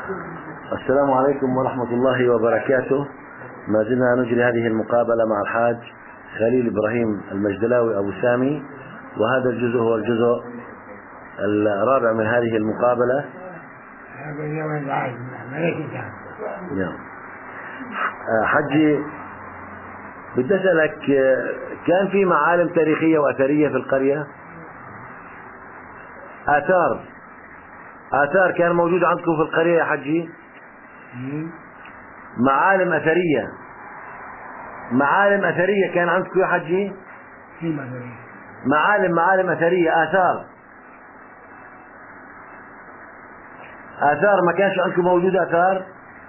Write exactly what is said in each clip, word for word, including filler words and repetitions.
السلام عليكم ورحمة الله وبركاته. ما زلنا نجري هذه المقابلة مع الحاج خليل إبراهيم المجدلاوي أبو سامي، وهذا الجزء هو الجزء الرابع من هذه المقابلة. حجي بدي أسألك، كان في معالم تاريخية وأثرية في القرية؟ آثار آثار كان موجود عندكم في القرية يا حجي؟ معالم أثرية معالم أثرية كان عندكم يا حجي؟ معالم معالم أثرية، آثار آثار ما كانش عندكم موجود آثار؟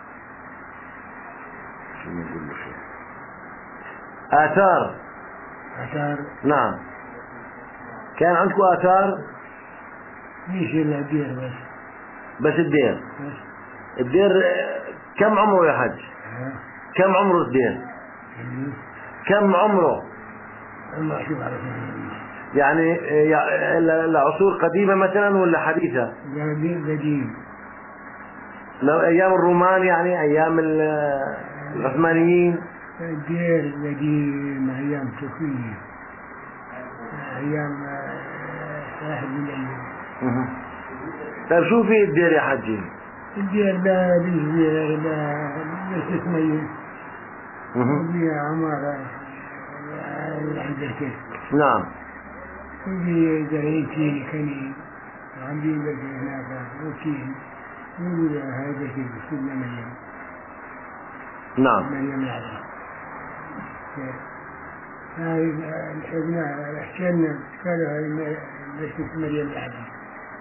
آثار آثار نعم، كان عندكم آثار؟ مش إلا الدير بس. بس الدير بس. الدير كم عمره يا حج؟ كم عمره الدير؟ كم عمره؟ الله شوف على يعني العصور قديمة مثلا ولا حديثة؟ قديم، لو أيام الرومان يعني أيام العثمانيين. الدير قديم، أيام تركية، أيام واحد من الأيام. طيب شو في الدير يا حجي؟ الدير ده بيجي بس اسمه وفي عمارة عند الكيس. نعم. وفي زرعين كني وعم بيبقى هناك وكين ويقول هذا كيف سيدنا مريم. نعم. مريم العذراء. هاي الحبنا حكينا قالوا هاي بس مريم العذراء.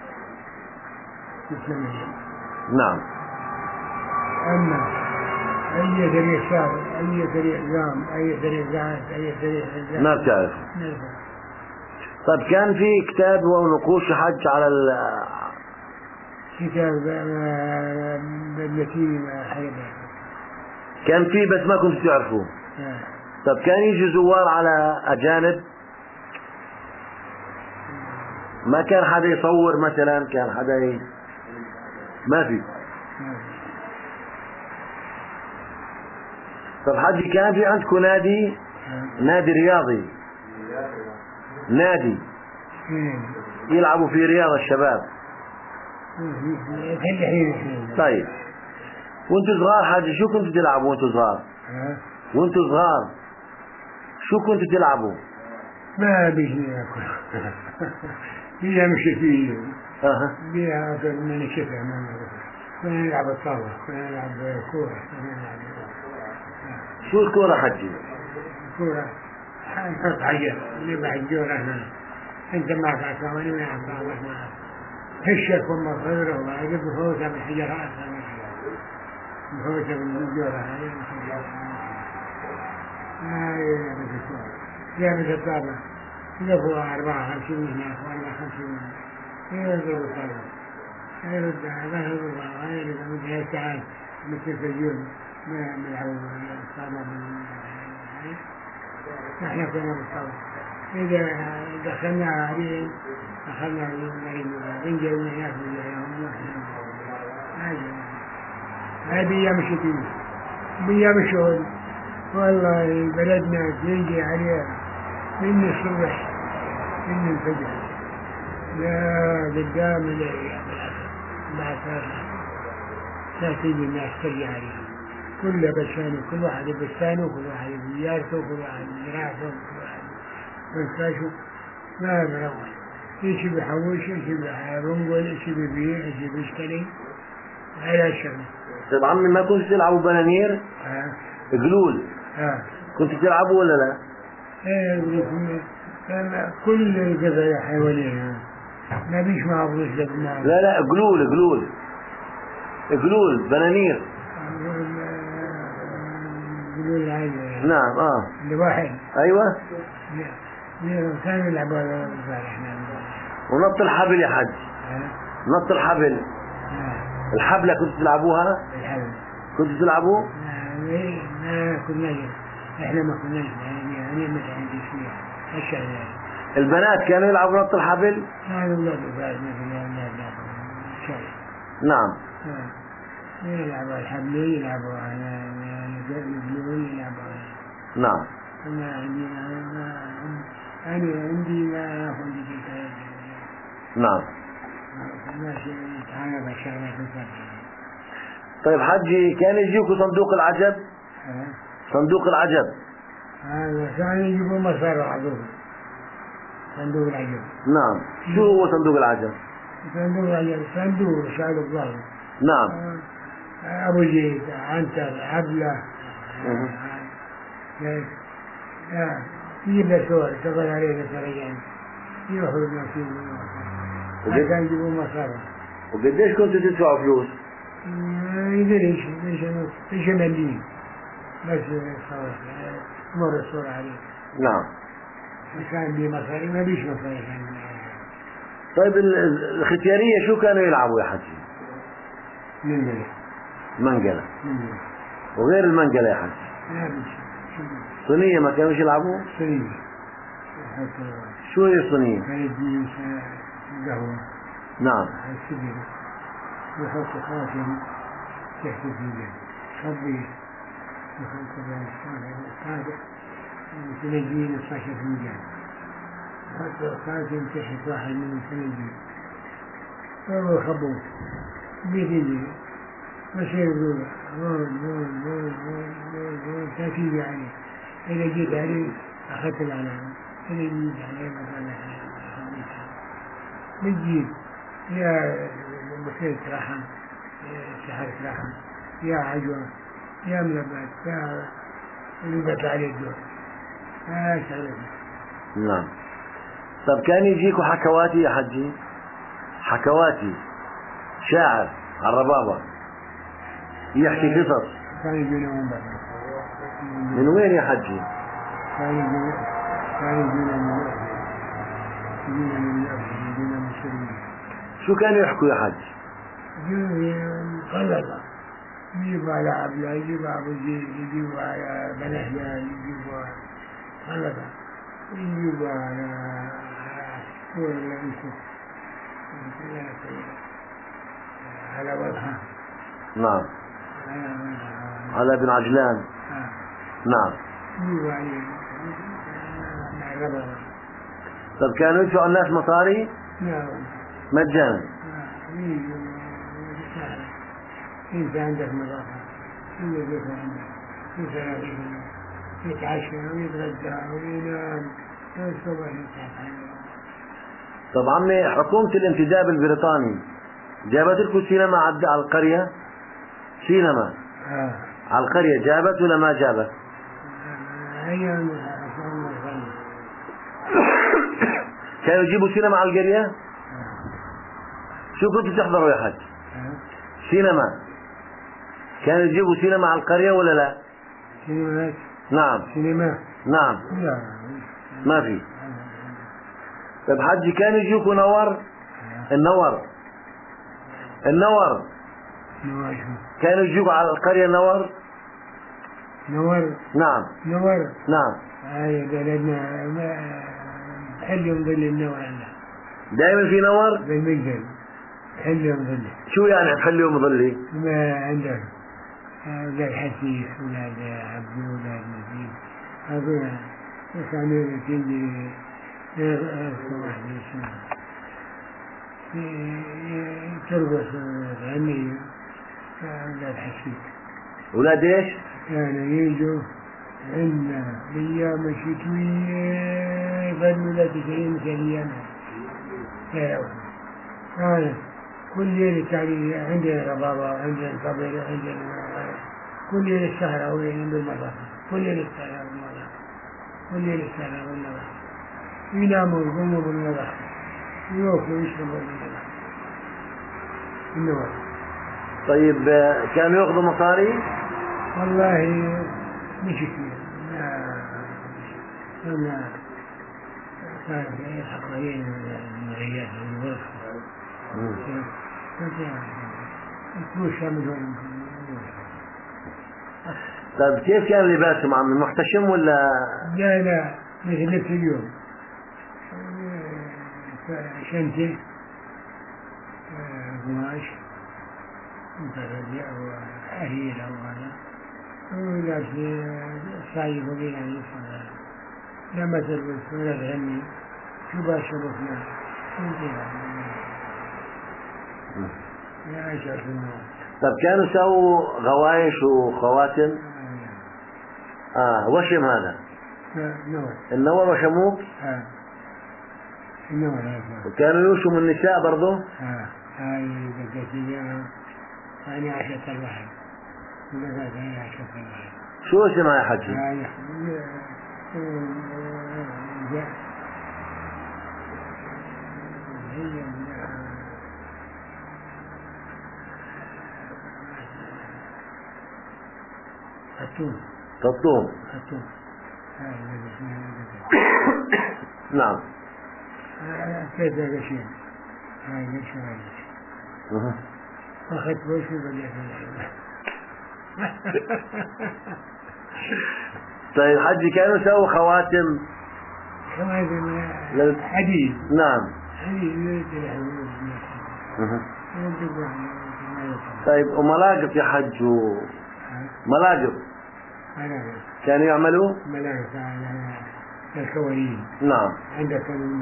اسم مريم. نعم. أما أي طريق صار، أي طريق زام، أي طريق زعات، أي طريق زعات ما بتعرف. طيب كان في كتاب ونقوش حج على ال كتاب بالتي حيبها كان في بس ما كنت تعرفوه. آه. طب كان يجي زوار على أجانب؟ ما كان حدا يصور مثلا؟ كان حدا ي... ما في. طب حجي كان في عندكم نادي؟ نادي رياضي، نادي يلعبوا فيه رياضة الشباب. طيب وانتوا صغار حجي شو كنتوا تلعبوا وانتوا صغار؟ وانتوا صغار شو كنتوا تلعبوا؟ ما بيجي ياكل بيها مشي فيه اها بيها اكل من الشتاء كنا نلعب الطاولة، كنا نلعب كورة، كنا نلعب شو الكورة حجي؟ كورة نحط حجر نبع الجورة هنا، انت معك عصا وانا معك عصا معك هشك وما خيره وعجب بفوتها بالحجرات بفوتها بالجورة هاي هاي لعبة الكورة. لعبة الطابة يقفوا أربعة خمسين هناك وأربعة خمسين هنا يضربوا الطابة يردها ما يضربها هاي اللي بدها ساعات مثل اليوم ما نلعبوا الطابة نحن كنا بالطابة. إذا دخلنا عليهم أخذنا رنجة من هناك من هذه هذه أيام الشتيمة بأيام الشغل والله بلدنا تيجي عليها من الصبح من الفجر لا قدام الأيام العصر ما صار لا تيجي الناس ترجع عليهم كل بسانه، كل واحد بسانه، كل واحد بيارته، كل واحد براسه، كل واحد بنكاشه ما بروح يشي بحوش، يشي بحرنقل، يشي ببيع، يشي بيشتري على الشغل. طيب عمي ما كنتوا تلعبوا بنانير؟ اه قلول؟ اه كنتوا تلعبوا ولا لا؟ ايه كان كل القضايا حيوانية ما بيش معه فلوس لبنان. لا لا قلول قلول قلول بنانير. قلول عادي. نعم اه الواحد ايوه كانوا يلعبوا على احنا ونط الحبل يا حج. نط الحبل. الحبلة كنتوا تلعبوها؟ الحبل كنتوا تلعبوا؟ ما كنا احنا ما كناش يعني انا ما عندي شيء الشغله. البنات كانوا يلعبوا نط الحبل؟ كانوا يلعبوا بعد مثلا نعم. يلعبوا الحبلي، يلعبوا على الجلول، يلعبوا على. نعم. أنا عندي أنا عندي ما أخذ شيء. نعم. ما شيء يتعامل بشغلة كثيرة. طيب حجي، كان يجيكوا صندوق العجب؟ أه؟ صندوق العجب هذا كان يجيبوا مصر عضوه. صندوق العجب. نعم. شو هو صندوق العجب؟ صندوق العجب صندوق شال الظهر. نعم. أه أبو زيد، عنتر، عبلة. لا يجيب له صور تقول عليه فريقين يروحوا المسجد ما كان يجيبوا مصاري. وقديش كنتوا تدفعوا فلوس؟ يدريش ليش ليش مليين بس صور مر الصورة عليه. نعم. ما كان بيه مصاري، ما بيش مصاري كان. طيب الختيارية شو كانوا يلعبوا يا حجي؟ منقلة. منقلة. وغير المنقلة يا حجي؟ لا بيش. صينية ما كانوش يلعبوا؟ صينية. شو هي الصينية؟ كانت دي قهوة. نعم. السجن يحط خاتم تحت الفنجان خبيه يحط الخاتم تنجين الصاشة فنجان يحط الخاتم تحت واحد من الفنجان فهو خبوه بيدي بصير يقول مول مول مول مول مول مول تأكيد يعني إذا جيت عليه أخذت العلامة إذا جيت عليه مثلا بتجيب يا بخير رحم، سحر رحم، يا عجوة، يا ملبات، يا نبت عليه الدور. ما شغلة. نعم. طب كان يجيكوا حكواتي يا حجي؟ حكواتي شاعر على الربابة يحكي قصص. كان يجينا من برا. من وين يا حجي؟ كان يجينا كان يجينا من يجينا من يجينا من سوريا. شو كانوا يحكوا يا حج؟ قلبا يجيبوا على عبلة، يجيبوا على أبو زيد، يجيبوا على بنهيان، يجيبوا قلبا، يجيبوا على سور الأنسة على وضحة. نعم. على ابن عجلان. آه. نعم. يجيبوا عليه ربا. طب كانوا يدفعوا الناس مصاري؟ نعم. مجانا. انت عندك نظافة، كل بيت عندك في سراويل يتعشى ويتغدى وينام والصبح يتعشى. طب عمي، حكومة الانتداب البريطاني جابت لكم سينما على القرية؟ سينما آه. على القرية جابت ولا ما جابت؟ أيام كانوا يجيبوا سينما على القرية؟ شو كنتوا تحضروا يا حج؟ سينما. كانوا يجيبوا سينما على القرية ولا لا؟ سينمات. نعم. سينما. نعم. لا ما في. طيب حجي، كانوا يجيكوا نور؟ النور النور نور كانوا يجيكوا على القرية نور؟ نور. نعم. نور. نعم. هاي بلدنا ما حل يوم ظل النور عندنا. دائما في نور؟ بالمجد حل يوم ظل. شو يعني حل يوم ظلي؟ ما عندنا ولاد حسيس ولاد عبدو ولاد نجيب هذول كانوا تيجي صباح الشمس ترقص غنية ولاد حسيس. ولاد ايش؟ كانوا يجوا عندنا أيام الشتوية ظلوا لا تسعين سنة كانت كل ليلة يعني عندنا ربابة، عندنا القبر، عندنا كل ليلة السهرة وين بالمطر، كل ليلة السهرة بالمطر، كل ليلة السهرة بالمطر، يناموا يقوموا بالمطر، يوكلوا يشربوا بالمطر. النور. طيب كانوا ياخذوا مصاري؟ والله مش كثير، ما ما كان حقين من العيال والغرفة. طيب كيف كان لباسهم عم محتشم ولا؟ لا لا مثل نفس اليوم شنطة قماش متردي أو أهيل أو هذا ولكن صعيب بين يعني لما تلبس ولا تغني شو باشرفنا لا أشعر في النوم. طب كانوا سووا غوايش وخواتم؟ آه وشم هذا؟ نور. النور وشموه؟ آه النور هذا. وكانوا يوشموا النساء برضو؟ آه هاي بقيتي أنا عشرة الواحد. بقيت أنا عشرة الواحد. شو اسمها يا حجي؟ هاي هي التوم. تطوم. التوم. هاي اللي اسمها نعم. كيف هذا شيء؟ هاي ليش هاي؟ أخذت وش بدي طيب حجي كانوا سووا خواتم؟ خواتم لل... حديد. نعم. حديد. طيب وملاقط يا حج و... ملاقط كانوا يعملوا؟ ملاقط على الكوارين. نعم. عندك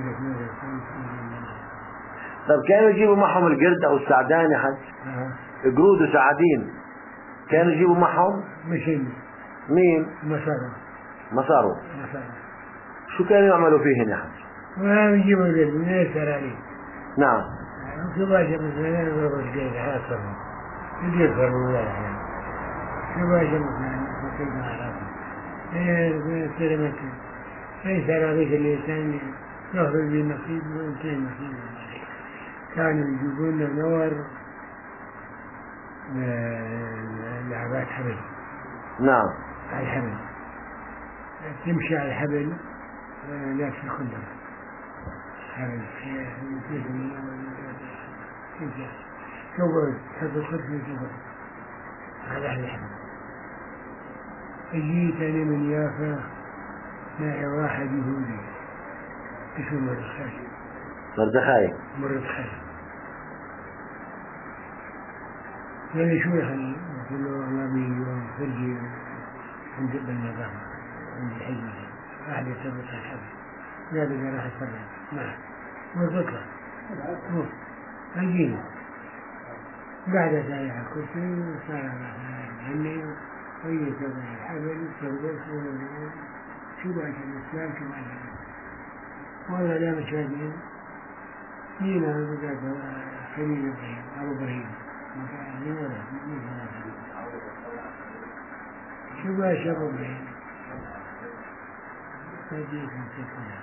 طب كانوا يجيبوا معهم القرد او السعدان يا حج؟ أه. قرود وسعادين كانوا يجيبوا معهم؟ مشين. مين؟ مسارو. مسارو. مسارو. شو كانوا يعملوا فيهن يا حج؟ ما يجيبوا القرد من السراري. نعم. شو باجي مثلا يضربوا القرد حاصرهم. يجيب ضروري يعني. شو باجي مثلا فكيف ما عرفهم. ايه سلامتي. ايه سراريك الإنسان يأخذ بالنصيب وانتين نصيب. كانوا يجيبون نور لعبات حبل. نعم. على الحبل تمشي على الحبل لا في الخندق حبل شوف حبل خدمة شوف على الحبل. جيت أنا من يافا مع واحد يهودي اسمه مردخاي. مردخاي. مردخاي قال لي شو يا خليل؟ قلت له والله بيجي فرجي عند بالنظام عند الحجة واحد يثبت الحبل. قال لي راح يتفرج معه وذكر روح أجيني قعدت على الكرسي وصار عني وهي تبع الحبل وتلبس شو بعد الإسلام شو بعد والله لا مش هادين مين أنا بقى خليل إبراهيم أبو إبراهيم شو بقى شابه إبراهيم فجيت مسكنا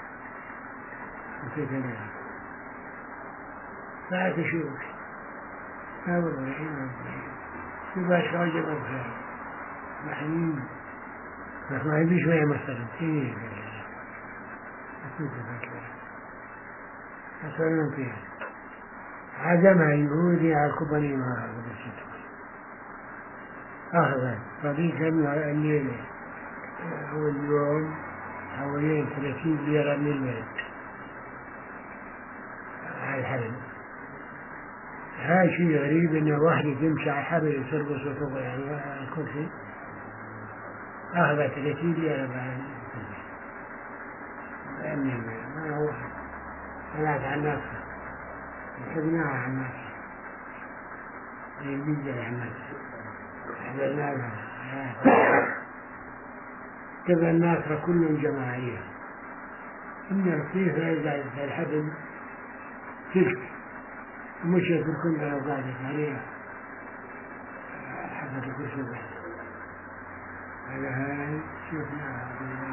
مسكنا بعد شوف أبو إبراهيم أبو إبراهيم شو بقى شواجب أبو إبراهيم محنين بس ما يبي شوية مثلا إيه أكيد فكرة مثلا فيها عزمها يهودي على الكوباني ما هذا بالشتوى أخذ صديقا الليلة هو اليوم حوالين ثلاثين ليرة من البلد على الحبل. هاي شيء غريب إن واحدة تمشي على الحبل يسربس وتبغى يعني الكرسي أخذ ثلاثين ليرة بعد لأني ما هو ثلاث عن نفسه حسبناها عن نفسه يبيجي عن نفسه حسبناها تبقى الناس كلهم جماعية إن كيف يزعل في الحبل تلك ومشي في كل أوقاتك عليها حفظ كل شيء على هاي شوفناها.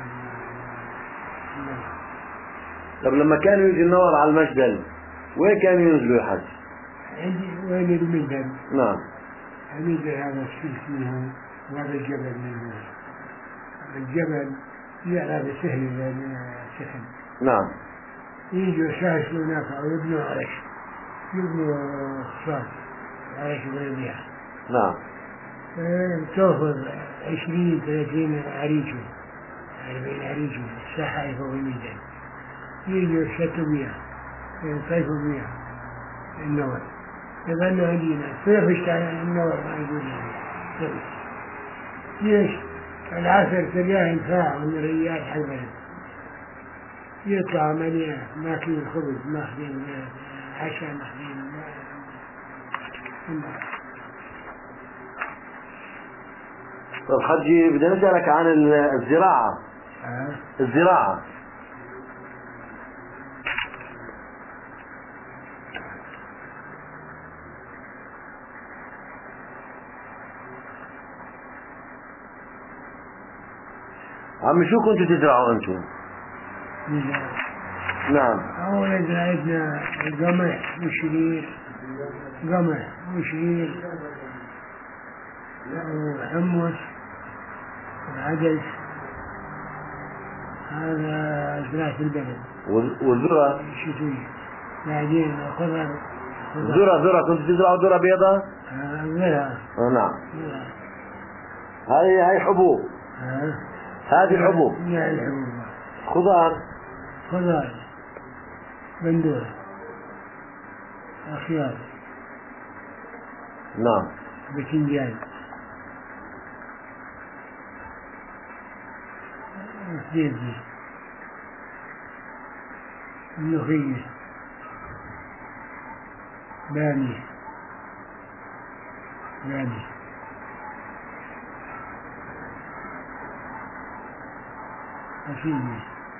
طب لما كانوا يجي النور على المجدل وين كانوا ينزلوا يا حج؟ عندي وين المجدل؟ نعم. المجدل هذا السلك منه وهذا الجبل منه. الجبل يعلى بسهل السحن. نعم. يجوا يسافروا هناك أو يبنوا عرش يبنوا خصاص عرش بيبيع. نعم. تأخذ عشرين ثلاثين عريشة أربعين عريشة الساحة فوق الميدان يجوا يشتوا بيها يصيفوا بيها النور يظل عندنا كيف اشتغل النور ما يقول يعني ليش العصر تلقاه ساعة من الريال حق البلد يطلع مليان ماكلين الخبز ماخذين عشاء ماخذين طيب حجي بدنا نسألك عن الزراعة. أه؟ الزراعة عمي شو كنتوا تزرعوا انتم؟ نعم. أولا زرعتنا القمح والشعير، قمح وشعير وحمص وعدس، هذا زراعة البلد. والذرة شتوية. بعدين خضر. ذرة ذرة كنتوا تزرعوا ذرة بيضاء؟ ذرة. آه نعم. هاي هاي حبوب. ها. هذه حبوب. يعني الحبوب. خضار. خضار. بندورة. خيار. نعم. باذنجان. زبدة. ملوخية. بامية. بامية. أفيني.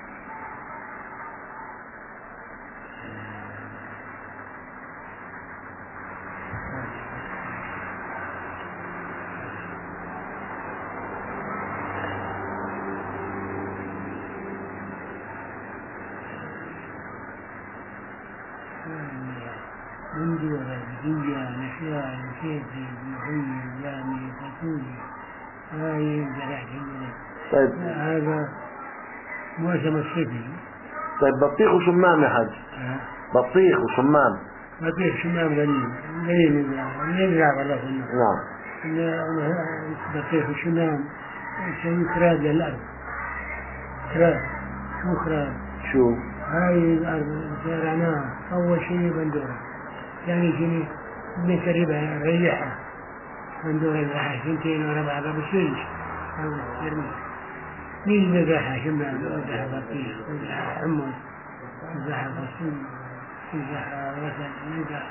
بندورة، باذنجان، خيار، زبدة، ملوخية، بامية، فاصوليا، هاي زرعت البلد. طيب هذا موسم الصيفي. طيب بطيخ وشمام يا حاج. أه؟ بطيخ وشمام. بطيخ شمام غليل غليل يزرع يزرع والله في النار. نعم. بطيخ وشمام شيء كراد للأرض. كراد. شو كراد؟ شو؟ هاي الأرض زرعناها أول شيء بندورة، ثاني شيء بنكربها نريحها بندورة نزرعها سنتين ورا بعضها بسيج أو ترمي. مين نزرعها شمام نزرعها بطيخ نزرعها حمص نزرعها فاصوليا نزرعها وسط نزرعها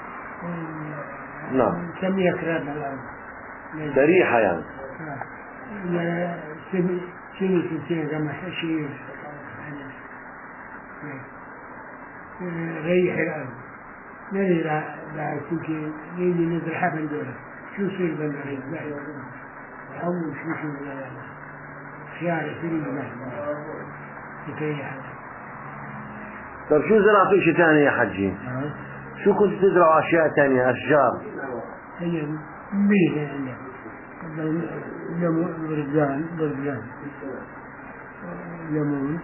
نعم. نسميها كراب الأرض. بريحة يعني. آه. سنة سنتين قمح شيء ريح الأرض نزرع بعد سنتين نيجي نزرعها بندورة. شو يصير بندورة؟ أول شو شو خيار يصير يتريح. طيب شو زرعتوا شيء ثاني يا حجي؟ أه؟ شو كنتوا تزرعوا أشياء ثانية أشجار؟ هي ميزة عندنا ليمون برزان برزان ليمون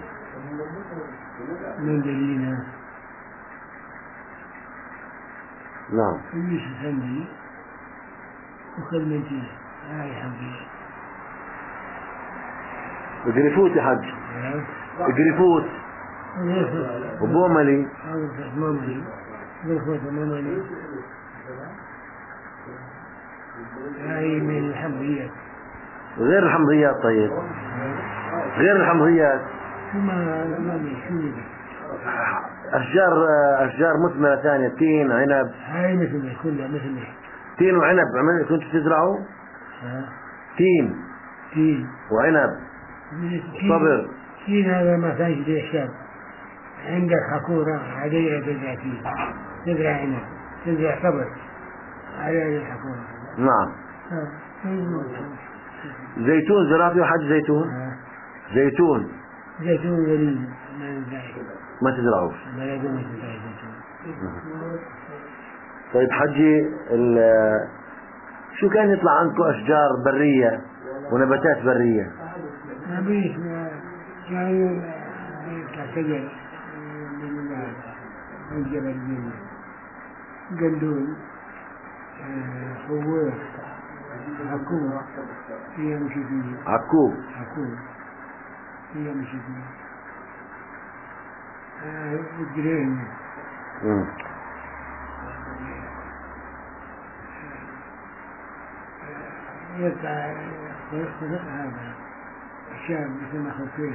مندلينا. نعم. ويش سندي وكلمتين هاي حبيبي. جريفوت يا حج. جريفوت وبوملي. بوملي جريفوت وبوملي هاي من الحمضيات. غير الحمضيات. طيب غير الحمضيات شو ما ما شو أشجار أشجار مثمرة ثانية تين عنب. هاي مثل كلها مثل تين وعنب عمل كنت تزرعوا؟ ها تين تين وعنب صبر. تين هذا ما فيش له حساب. عندك حكورة عادية تزرع تين تزرع عنب تزرع صبر على الحكورة. نعم. زيتون زرعتوا حج زيتون؟ ها. زيتون. زيتون قليل ما نزرع. ما تزرعوش؟ ما يقوم يزرع زيتون. طيب حجي شو كان يطلع عندكم أشجار برية ونباتات برية؟ ما بيش كان يطلع شجر من الجبل الجنة قندول خوار عكوب هي مشي فيه. عكوب. عكوب هي مشي فيه. الجرين يطلع هذا الشاب مثل ما خفيش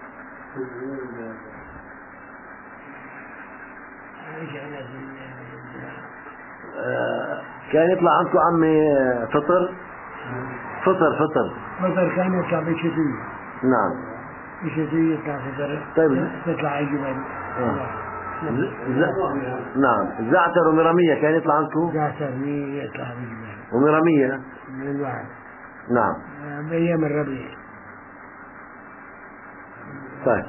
كان يطلع عندكم عمي فطر فطر فطر فطر كان يطلع بشتوية. نعم بشتوية يطلع فطر. طيب تطلع الجبل. آه. ز... ز... نعم زعتر ومرامية كان يطلع عندكم؟ زعتر مية يطلع بالجبل. ومرامية؟ من الوعد. نعم. بأيام الربيع. طيب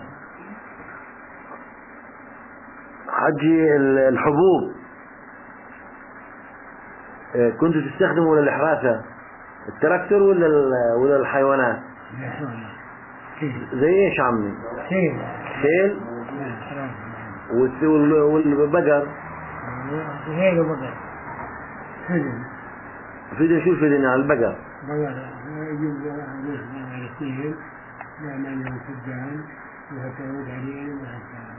حجي الحبوب كنتوا تستخدموا للحراثة التراكتور ولا ولا الحيوانات؟ زي ايش عمي؟ خيل. خيل؟ والبقر؟ خيل وبقر. فدن. فدن شو الفدن على البقر؟ بقر يجيب على الخيل نعمل له فدان وهكذا عليه وهكذا.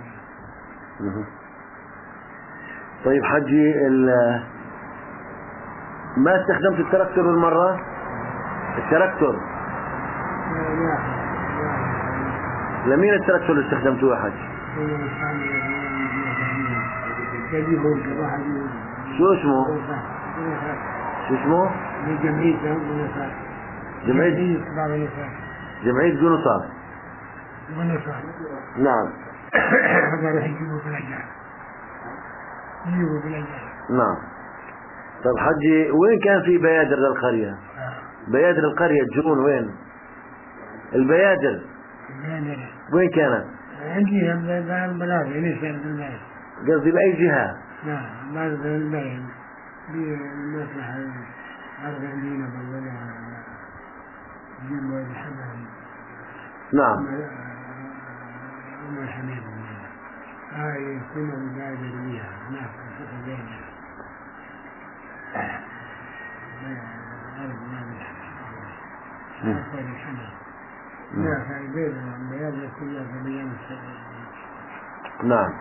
طيب حجي ما استخدمت التراكتور بالمرة؟ التراكتور لمين التراكتور اللي استخدمتوه يا حج؟ شو اسمه؟ شو اسمه؟ جمعية جمعية جمعية قنصة. نعم. هذا راح يجيبوا بالأجار. يجيبوا بالأجار. نعم. طب حجي وين كان في بيادر للقرية؟ بيادر القرية تجون وين؟ البيادر وين كانت؟ عندي بالبلاد ليش كانت بالبلاد؟ قصدي بأي جهة؟ نعم بعد بالبلاد بمسرح أرض عندنا بالبلاد جنب الحمام. نعم. أم الحميد هاي كنا ببادر بيها هناك في البيادر. أكثر الحمام. لا فالبيت البيادر كلها في بيان نعم.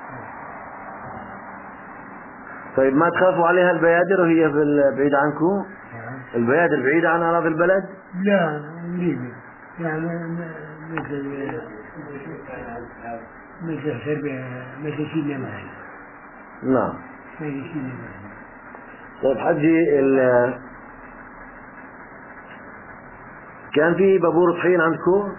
طيب ما تخافوا عليها البيادر وهي بعيدة عنكم؟ البيادر بعيدة عن أراضي البلد؟ لا قريبة يعني مثل مثل سربيا مثل سيدنا معي. نعم. مثل سيدنا معي. طيب حجي ال كان في بابور طحين عندكم؟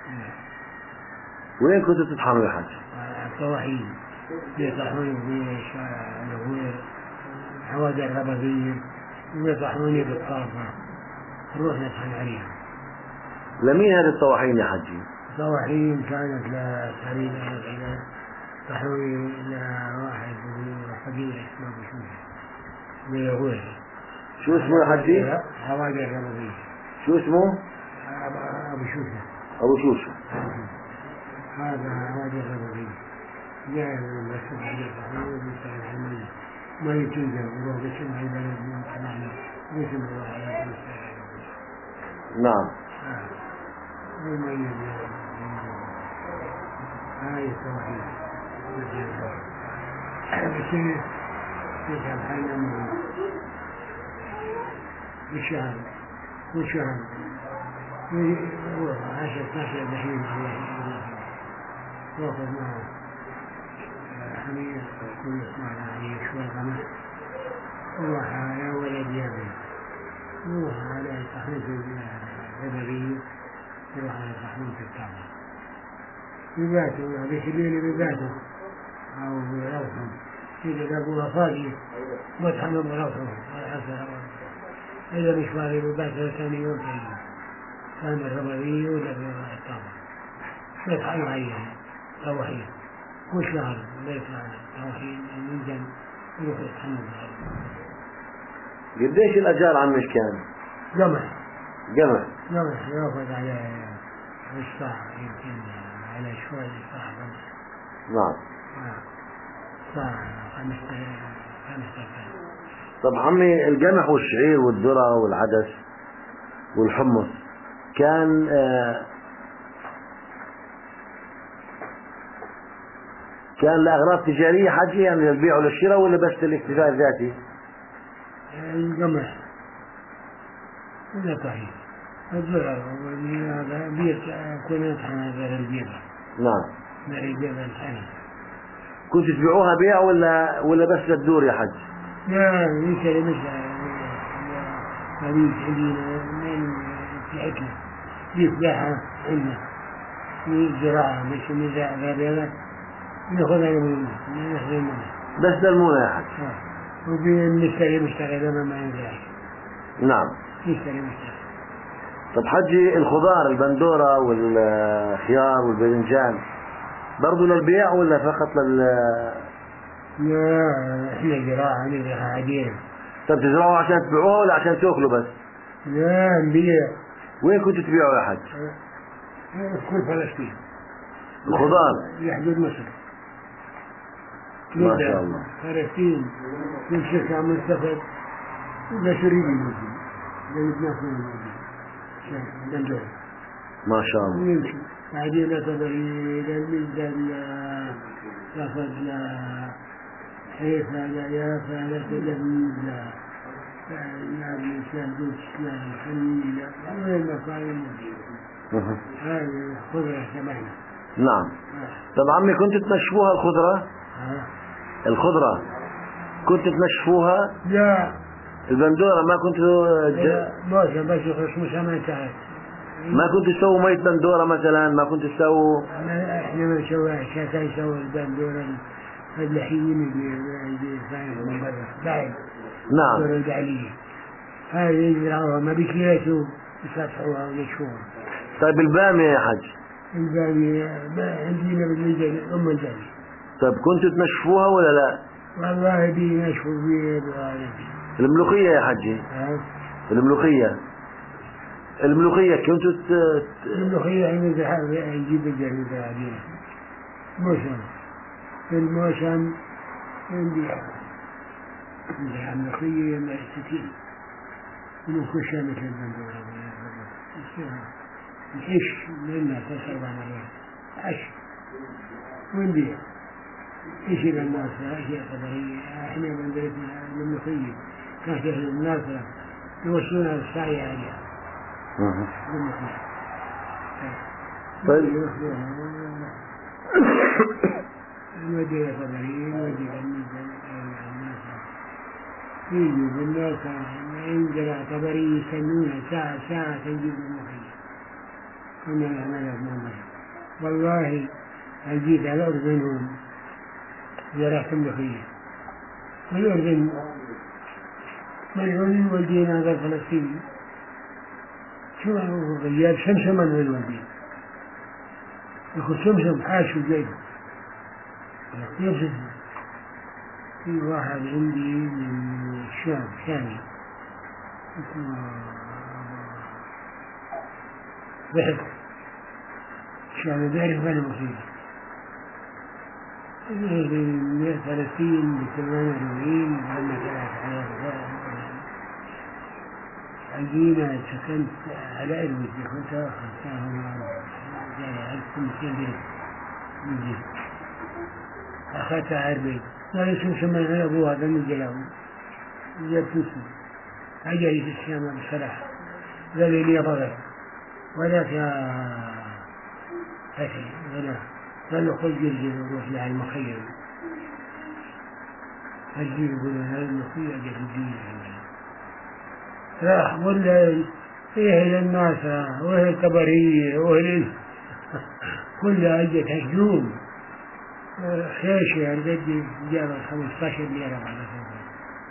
وين كنتوا تطحنوا يا حج؟ طواحين في طحين وفي شا حوادر الربابية ويطحنوني بالطافة نروح نطحن عليها. لمين هذه الطواحين يا حجي؟ طواحين كانت لسرينا إلى طحنوني لواحد قبيلة اسمه أبو شوشة من الغوير. شو اسمه يا حجي؟ حوادر الربابية. شو اسمه؟ أبو شوشة. أبو شوشة. هذا حوادر الربابية. جاء من رسول الله الرحمن وبيسأل عمي ما يتنزل وروح بسم على البلد من كمعنى بسم الله على المستعين. نعم. وما يجب هاي التوحيد بسنة تسعة الحين أمه بشهر وشهر عشر تسعة دحين الله وقف معه حميد كل اسمعنا عليه شوي غمس روح يا ولد يا بنت روح على تحريف الغبرية روح على تحريف الكعبة بباتوا بيخليني بباتوا أو بروحهم إذا لقوها فاضية بطحنوا بروحهم إذا مش فاضي بباتوا ثاني يوم تاني كان الربابية ولا بالكعبة بطحنوا عليها توحيد وشهر ليس توحيد المنزل يروح يتحمل قديش الأجار عن مش كان؟ جمع جمع جمع يأخذ على الساعة يمكن على شوي ساعة نعم ساعة خمسة خمسة طب عمي القمح والشعير والذرة والعدس والحمص كان آه كان لأغراض تجارية حجي يعني للبيع والشراء ولا بس للاكتفاء الذاتي؟ القمح هذا صحيح. الضرر هذا بيت كنا نحن غير البيت. نعم. غير البيت الحين. كنت تبيعوها بيع ولا ولا بس للدور يا حج؟ لا يمكن مش هذه عندنا من بتاعتنا دي فلاحة عندنا في زراعة مش مزرعة غير ناخذها من ناخذها منها. بس للمونة يا حج. وبنشتري مشتري لما ما ينزل. نعم. نشتري مشتري. طب حجي الخضار البندورة والخيار والباذنجان برضو للبيع ولا فقط لل؟ لا احنا زراعة نزرعها عادية. طب تزرعوها عشان تبيعوها ولا عشان تاكلوا بس؟ لا نبيع. وين كنتوا تبيعوا يا حج؟ كل فلسطين. الخضار لحدود مصر. ما شاء الله. فلسطين يمشي على منتخب ولا شريدي موجود. لبنان موجود. بندور. ما شاء الله. يمشي. بعدين تبري للميزان تاخذ لا حيفا لا يافا لا تلميذ لا لا الإنسان دوش لا الحنين لا وين ما كان هذه خضرة كمان. نعم. طب عمي كنت تنشفوها الخضرة؟ الخضرة كنت تنشفوها؟ لا. البندورة ما كنت لا موسم بس يخش مسامة ساعات. ما كنت تسووا مية بندورة مثلا؟ ما كنت تسووا؟ احنا ما نسويها شاكا يسوي البندورة اللحيين اللي كانوا من برا بعد. نعم. البندورة الجعلية هاي يزرعوها ما بيكياسوا يسطحوها ويشوها. طيب البامية يا حج؟ البامية ما عندنا بالميزان أم البامية. طيب كنتوا تنشفوها ولا لا؟ والله دي نشفوا بيه بالغالب. الملوخية يا حجي؟ الملوخية الملوخية كنتوا ت... الملوخية عند نجيب الجريدة عليها موسم في الموسم نبيعها نبيع الملوخية مع ستين ونخشها مثل البندورة نحش منها ثلاث أربع مرات حش ونبيع إيش إلى الناصرة إيش الخبرية إحنا بندرتنا الملوخية كانت الناصرة يوصلونها السعي عليها. طيب نودي الخبرية نودي الميزان الناصرة يجوا بالناس عندنا خبرية يسمونها ساعة ساعة تنجيب الملوخية كنا نعملها بمنظر والله جيت على الأردن هون زرعت الملوخية والأردن ملعونين والدين هذا الفلسطيني شو هو غياب سمسما من الوالدين يقول سمسم حاشو جيده كيف في واحد عندي من الشام شامي ضحك الشامي بيعرف أنا مصيبة من فلسطين بثمان أربعين لما ثلاث حياة عندنا سكنت على أربعة كنت أخذتها هنا جاي ألف ومئتين درهم أخذتها أربعين لا يسمى سمى على أبوها هذا من جلاوي جبتوسي أجري في الشام بصراحة قال لي يا بغير ولا فتي ولا قال له خذ جلجل وروح لها المخيم الجيل يقول هذا المخيم أجل الدين راح ولا ايه للناصرة وايه الكبرية وايه كلها اجت هجوم خيشة يعني بدي جاب خمسطاشر ليرة على سنة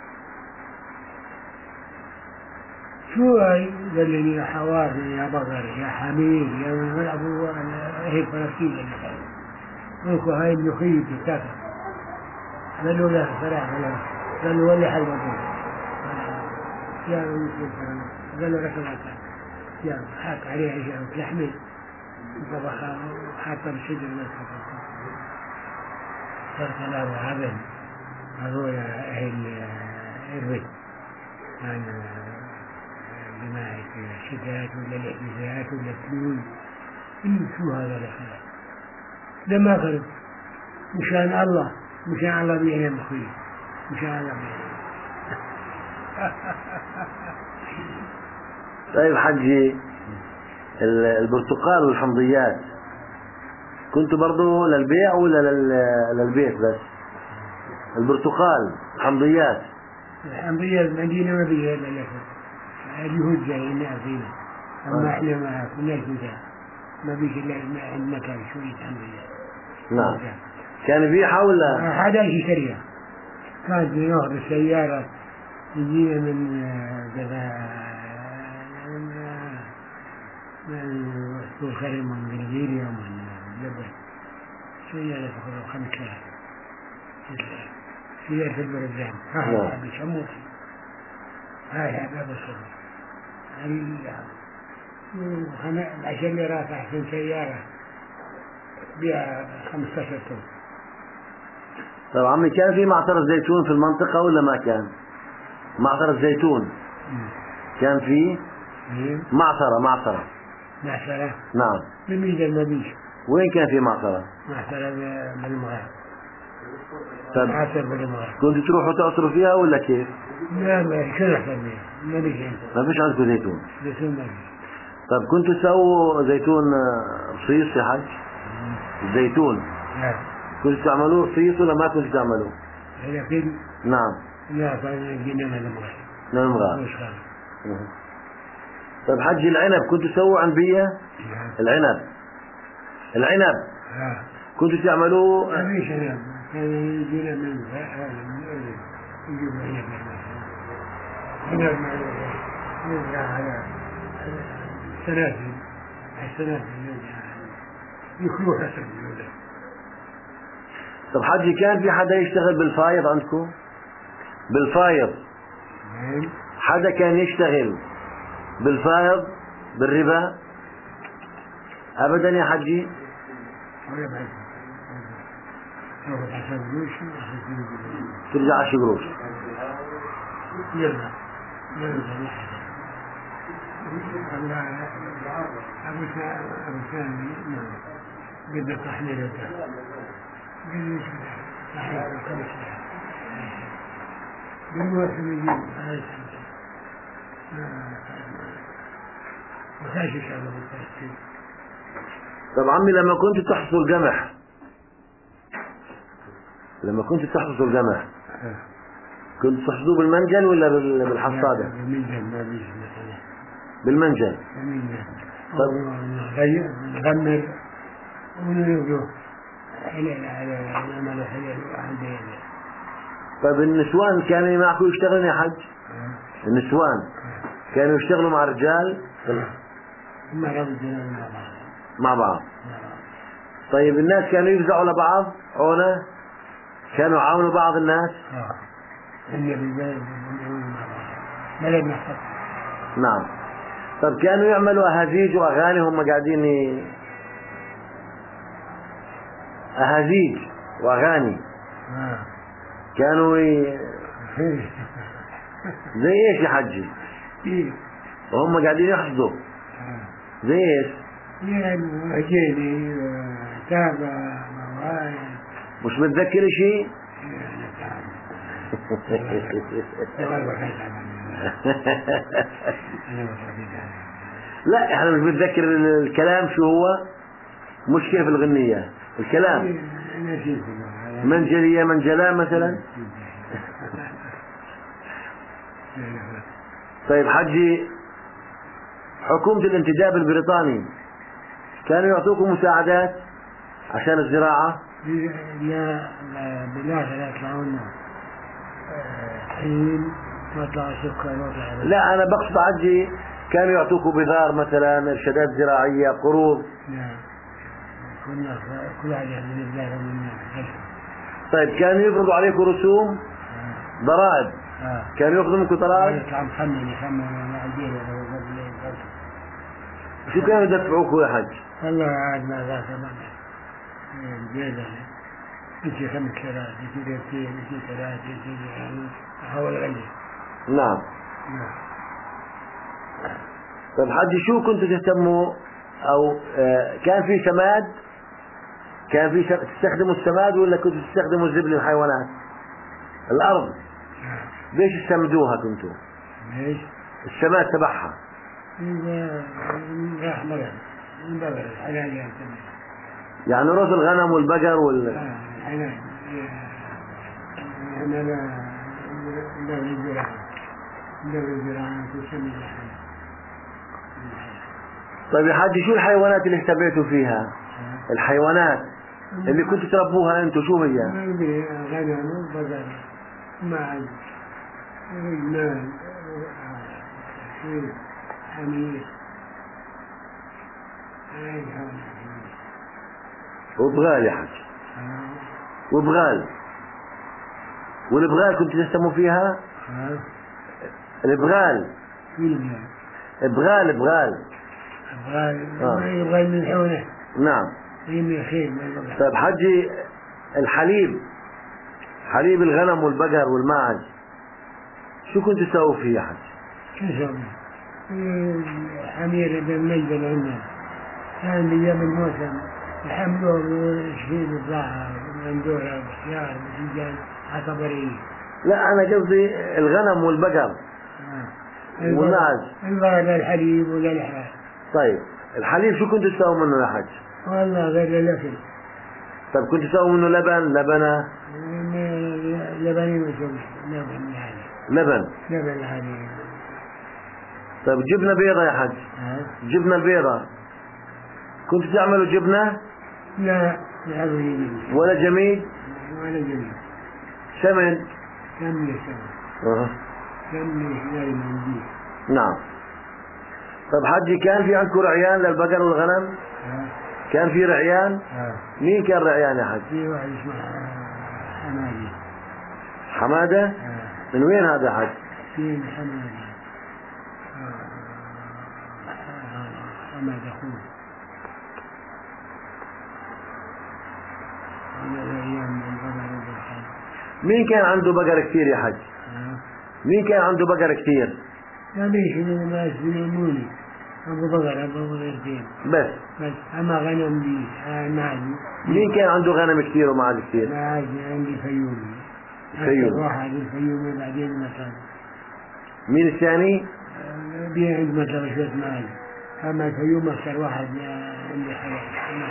شو هاي؟ قال لي يا حواري يا بقر يا حميد يا من ابو هيك فلسطين اللي كان منكو هاي الملوخية تتاكل قالوا لا صراحة لا قالوا ولي حلوة يا قال له ركب عسى يا حاط عليه عشاء لحمي وطبخها وحاطها بالشجر والخفاف صرت له عبد هذول أهل الرد كان جماعة الشتات ولا الاحتجاجات ولا السنون شو هذا الأخلاق لما قالوا مشان الله مشان الله بيعنا مخير مشان الله بيعنا طيب حجي، البرتقال والحمضيات كنت برضو للبيع ولا للبيت بس؟ البرتقال حمضيات. الحمضية المدينة ما فيها إلا لكم اليهود جايين فينا، أما آه. إحنا ما كناش نجا ما بيش إلا عندنا كان شوية حمضيات. نعم. كان يبيعها ولا؟ هذا يشتريها، كانت بناخذ السيارة تجينا من كذا من سوق خرم من جرجيريا ومن جبل، سيارة تاخذ خمس ساعات سيارة البرزان. ها بيسموه هاي هذا بصر هاي عشان رافع أحسن سيارة بها خمسة عشر طن. طيب عمي، كان في معصرة زيتون في المنطقة ولا ما كان؟ معصرة زيتون كان في معصرة معصرة معصرة نعم. بميزة المبيش. وين كان في معصرة؟ معصرة بالمغرب. طيب معصرة بالمغرب. كنتوا تروحوا تعصروا فيها ولا كيف؟ لا ما شو نحصل فيها؟ ما بيش عندنا. ما فيش عندكم زيتون؟ زيتون ما فيش. طيب كنتوا تسووا زيتون رصيص يا حاج؟ الزيتون لا. كنتوا تعملوه رصيص ولا ما كنتوا تعملوه؟ لكن نعم. لا كان جينا من المغرب. من المغرب. طيب حج العنب كنتوا تسووا عنبية؟ العنب العنب لا. كنتوا تعملوه؟ ما فيش عنب، كان يجينا من يجيب عنب عنب يرجع على السنافل السنافل يخلو حسب الولد. طب حجي، كان في حدا يشتغل بالفايض عندكم؟ بالفايض حدا كان يشتغل بالفايض بالربا؟ ابدا يا حجي. ترجع عشر قروش يرجع أبو ثاني قد طحنا لده قد صحيح كل شيء بالوقت يجيب هاي ما كانش يشعر بالتأثير. طب عمي، لما كنت تحصل القمح لما كنت تحصل القمح كنت تحصدوه بالمنجل ولا بالحصادة؟ بالمنجل. ما بيش بالمنجل. بالمنجل. نغير نغمر ونوقف حلال على نعمل حلال عندي. طيب النسوان كانوا معكم يشتغلون يا حج؟ النسوان كانوا يشتغلوا مع الرجال؟ مع رجال مع بعض. مع بعض. طيب الناس كانوا يفزعوا لبعض عونة؟ كانوا يعاونوا بعض الناس؟ اه الرجال مع بعض بلدنا حق. نعم. طب كانوا يعملوا أهازيج وأغاني هم قاعدين ي... أهازيج وأغاني آه. كانوا ي... زي إيش يا حجي؟ وهم قاعدين يحصدوا زي إيش؟ يعني أجيني تابع مواعي. مش متذكر شيء؟ لا احنا مش بنتذكر الكلام شو هو، مش كيف الغنية الكلام. منجلية منجلة مثلا. طيب حجي، حكومة الانتداب البريطاني كانوا يعطوكم مساعدات عشان الزراعة؟ لا بالآخر يطلعون حين يطلع سكر يطلع. لا أنا بقصد حجي، كانوا يعطوكم بذار مثلا، إرشادات زراعية، قروض؟ لا كنا كل حاجة من البلاد من. طيب كانوا يفرضوا عليكم رسوم؟ ضرائب؟ آه. كانوا يأخذوا منكم ضرائب؟ يطلع محمد يخمن مع الدين. شو كانوا يدفعوكم يا حج؟ والله عاد ما ذاك ما الجيزة يجي خمس كرات يجي ليتين يجي ثلاثة يجي يعني حول غني. نعم. نعم. طيب حجي، شو كنتوا تهتموا أو آه كان في سماد؟ كان في تستخدموا السماد ولا كنتوا تستخدموا الزبل الحيوانات؟ الأرض ليش تسمدوها كنتوا؟ ليش؟ السماد تبعها إذا راح مرة من بقر الحلال يعني. يعني رأس الغنم والبقر وال آه الحلال. أنا لا دوري الزراعة دوري الزراعة تسمي الحلال. طيب يا حاج شو الحيوانات اللي اهتميتوا فيها؟ الحيوانات اللي كنتوا تربوها انتوا شو هي؟ غنم وبقر معز رجال شيء حمير وبغال يا حاج وبغال والبغال كنتوا تهتموا فيها؟ البغال بغال بغال بغال يبغى من حوله. نعم. من خير. طيب حجي الحليب حليب الغنم والبقر والماعز شو كنتوا تسووا فيه يا حج؟ شو سووا؟ حمير بالمجد عندنا كان بيوم الموسم يحملوه ويشيلوا الضاعة ومندورة وخيار وفنجان عصبرية. لا أنا قصدي الغنم والبقر آه. والماعز. البقر الحليب ولا الحلال. طيب الحليب شو كنتوا تسووا منه يا حج؟ والله غير اللفل. طيب كنتوا تسووا منه لبن لبنة؟ لبن وشوي لبن يعني. لبن. لبن يعني. طيب جبنة بيضة يا حج؟ آه. جبنة البيضة كنتوا تعملوا جبنة؟ لا لا جميل. ولا جميل؟ ولا جميل. سمن؟ سمن سمن. أه. سمن لا يمديه. نعم. طيب حجي كان في عندكم رعيان للبقر والغنم؟ آه. كان في رعيان؟ آه. مين كان رعيان يا حج؟ في واحد اسمه حمادي. حمادة؟ آه. من وين هذا يا حج؟ فين حمادي؟ حماد أخوه. مين كان عنده بقر كثير يا حج؟ آه. مين كان عنده بقر كثير؟ لا ليش من الناس يلموني أبو بقر أبو بقرتين بس بس أما غنم لي آه معي. مين كان عنده غنم كثير ومعز كثير؟ معي عندي فيومي. فيوم. واحد الفيومي بعدين مثلا. مين الثاني؟ بيه عند مثلا شوية معي. أما الفيوم أكثر واحد عندي حياة.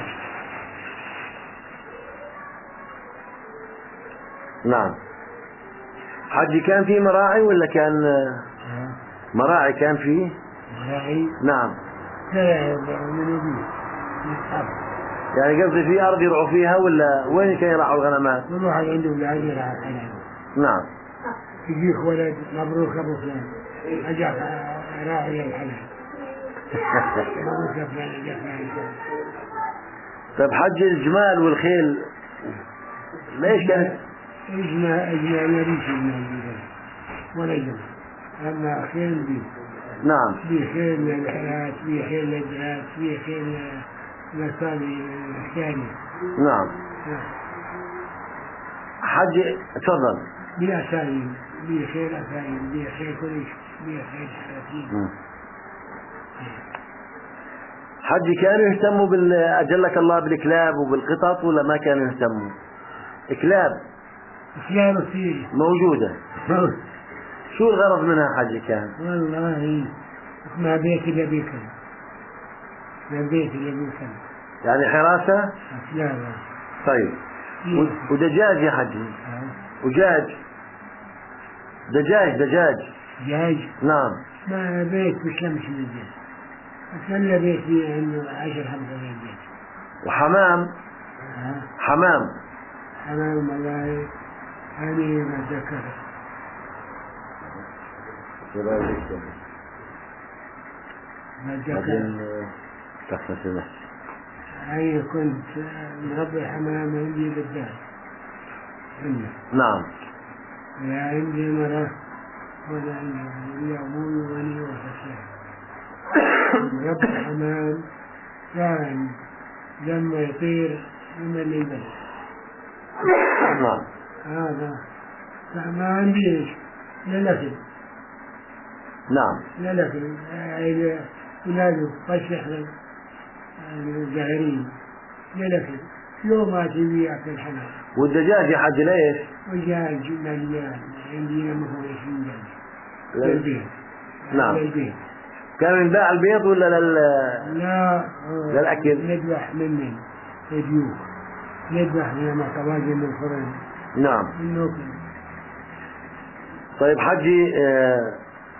نعم. حجي كان في مراعي ولا كان آه. مراعي كان فيه؟ مراعي؟ نعم. لا من يبيه يعني قصدي في أرض يرعوا فيها ولا وين كان يرعوا الغنمات؟ كل واحد عنده أولاد يرعى الحلال. نعم. يجيك ولد مبروك أبو فلان أجاك راعي الحلال. مبروك يا فلان أجاك راعي الحلال. طيب حج الجمال والخيل ليش كانت؟ إجماع إجماع نريش المال ولا جمع. أما خيل بي. نعم. بي خيل للحياة بي خيل للجهات بي خيل للأسامي الثانية. نعم. حج تفضل. بي أسامي بي خيل أسامي بي خيل كل شيء بي خيل حياتين. حج كانوا يهتموا بال أجلك الله بالكلاب وبالقطط ولا ما كانوا يهتموا؟ كلاب. كلاب كثير. موجودة. شو الغرض منها حج كان؟ والله ما بيت إلا بيكم. ما بيت إلا بيكم. يعني حراسة؟ لا لا. طيب. ودجاج يا حج. وجاج. دجاج دجاج. دجاج. نعم. ما بيت بشمس من الدجاج. أتمنى بيت فيه عنده عشر خمسة دجاج. وحمام. أه. حمام. حمام والله أنا ما ذكر. ما ذكر. أنا كنت مربي حمام عندي بالدار. نعم. لا عندي مرة ولا عندي أبوي وأنا وحسين. مربي حمام كان لما يطير يملي البلد. نعم. هذا ما عنديش لا لكن. نعم. لا لكن أولاده فشح الزهرين لا لكن يوم ما تبي يأكل حمام. والدجاج يا حج ليش؟ دجاج مليان عندنا مثلا عشرين دجاج. للبيت. نعم. للبيت. كان ينباع البيض ولا لل لا للأكل؟ نذبح من الديوك، نذبح لما طواجن من الفرن. نعم. النوكل. طيب حجي، آه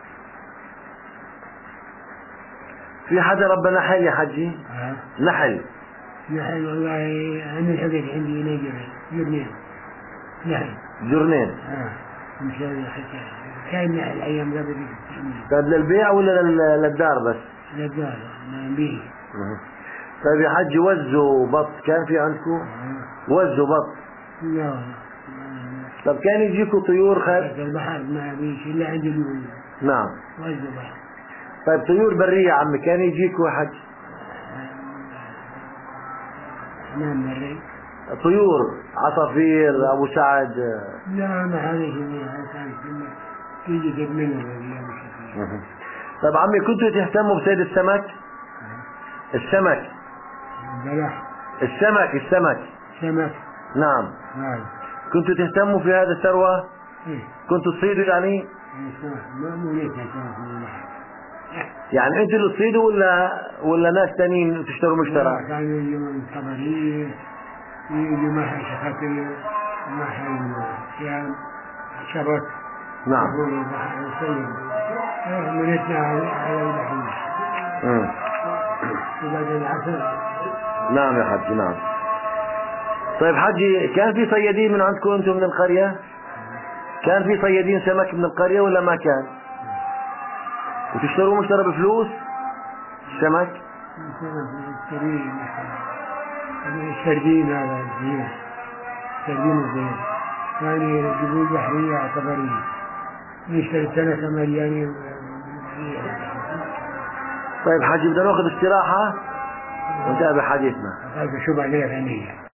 في حدا ربى نحل يا حجي؟ ها؟ نحل. نحل والله أنا حقت عندي نجر جرنين. نحل. جرنين. اه مشان حتى كان نحل أيام قبل. طيب للبيع ولا لل- للدار بس؟ للدار نبيه. طيب يا حجي، وزوا بط كان في عندكم؟ آه. وزوا بط؟ لا. طب كان يجيكوا طيور خير؟ في البحر ما فيش إلا عند اليوم. نعم. والبحر. طيب طيور برية يا عمي كان يجيكوا يا حج؟ نعم بري. طيور عصافير أبو سعد؟ لا ما هذه كانت تيجي تدمن الرجال. طيب عمي، كنتوا تهتموا بصيد السمك؟ السمك بلح. السمك السمك سمك. نعم. نعم. كنتوا تهتموا في هذا الثروة؟ إيه. كنتوا تصيدوا يعني؟ سمك ما مو ليس سمك من البحر. يعني انتوا اللي تصيدوا ولا ولا ناس ثانيين تشتروا مشترى؟ كانوا يجوا من الخبرية، يجوا معها شخاتير، معها شام شبك. نعم. يقول البحر يصيد. منتنا على البحر. امم وبعد العصر. نعم يا حجي، نعم. طيب حجي، كان في صيادين من عندكم انتم من القرية؟ كان في صيادين سمك من القرية ولا ما كان؟ وتشتروا مشترى بفلوس؟ السمك؟ السردين السردين هذا الزين، السردين الزين يعني يجيبوا البحرية على طبرية، نشتري السمكة مليانين. طيب حجي، بدنا ناخذ استراحة ونتابع حديثنا. هذا شو بعدين ثانية.